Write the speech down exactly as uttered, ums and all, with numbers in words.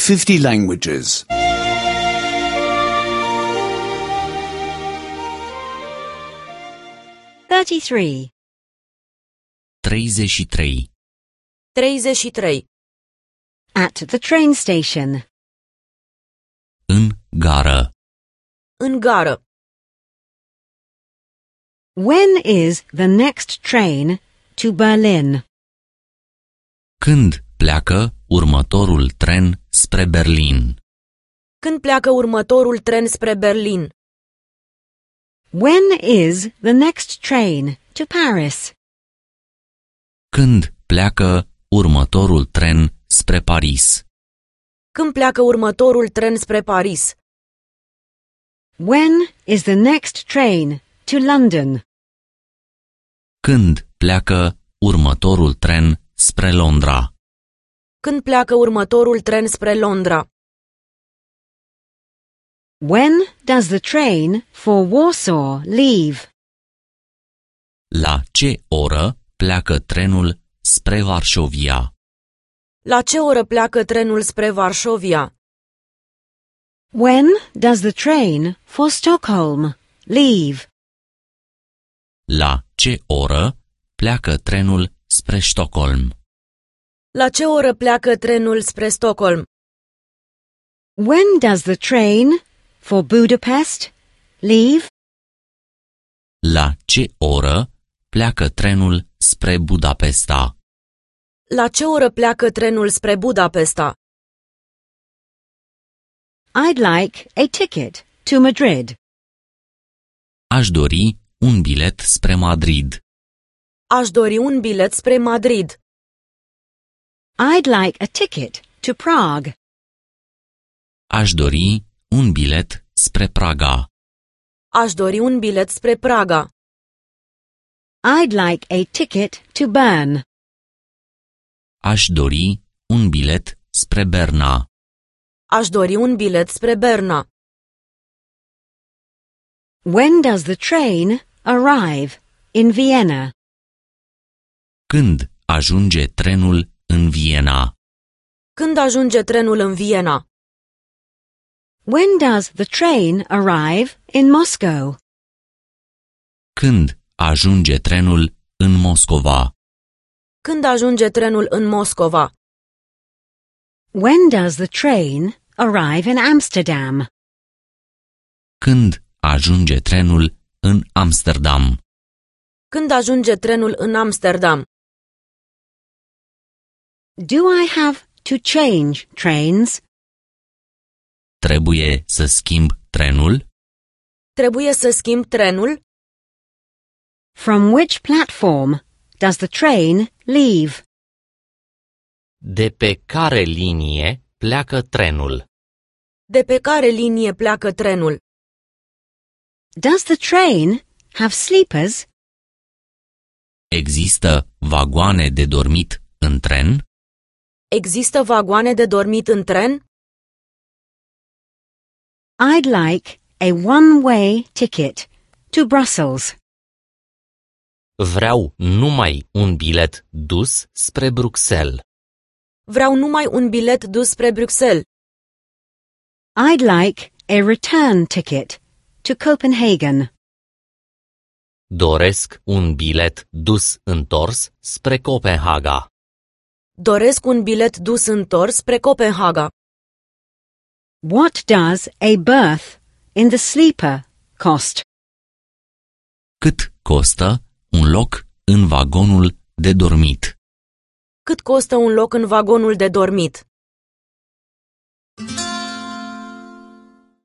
fifty languages. thirty-three. treizeci și trei. treizeci și trei. At the train station. În gară. În gară. When is the next train to Berlin? Când pleacă următorul tren spre Berlin? Când pleacă următorul tren spre Berlin? When is the next train to Paris? Când pleacă următorul tren spre Paris? Când pleacă următorul tren spre Paris? When is the next train to London? Când pleacă următorul tren spre Londra? Când pleacă următorul tren spre Londra? When does the train for Warsaw leave? La ce oră pleacă trenul spre Varșovia? La ce oră pleacă trenul spre Varșovia? When does the train for Stockholm leave? La ce oră pleacă trenul spre Stockholm? La ce oră pleacă trenul spre Stockholm? When does the train for Budapest leave? La ce oră pleacă trenul spre Budapesta? La ce oră pleacă trenul spre Budapesta? I'd like a ticket to Madrid. Aș dori un bilet spre Madrid. Aș dori un bilet spre Madrid. I'd like a ticket to Prague. Aș dori un bilet spre Praga. Aș dori un bilet spre Praga. I'd like a ticket to Bern. Aș dori un bilet spre Berna. Aș dori un bilet spre Berna. When does the train arrive in Vienna? Când ajunge trenul în Viena? Când ajunge trenul în Viena? When does the train arrive in Moscow? Când ajunge trenul în Moscova? Când ajunge trenul în Moscova? When does the train arrive in Amsterdam? Când ajunge trenul în Amsterdam? Când ajunge trenul în Amsterdam? Do I have to change trains? Trebuie să schimb trenul? Trebuie să schimb trenul? From which platform does the train leave? De pe care linie pleacă trenul? De pe care linie pleacă trenul? Does the train have sleepers? Există vagoane de dormit în tren? Există vagoane de dormit în tren? I'd like a one-way ticket to Brussels. Vreau numai un bilet dus spre Bruxelles. Vreau numai un bilet dus spre Bruxelles. I'd like a return ticket to Copenhagen. Doresc un bilet dus întors spre Copenhaga. Doresc un bilet dus întors spre Copenhaga. What does a berth in the sleeper cost? Cât costă un loc în vagonul de dormit? Cât costă un loc în vagonul de dormit?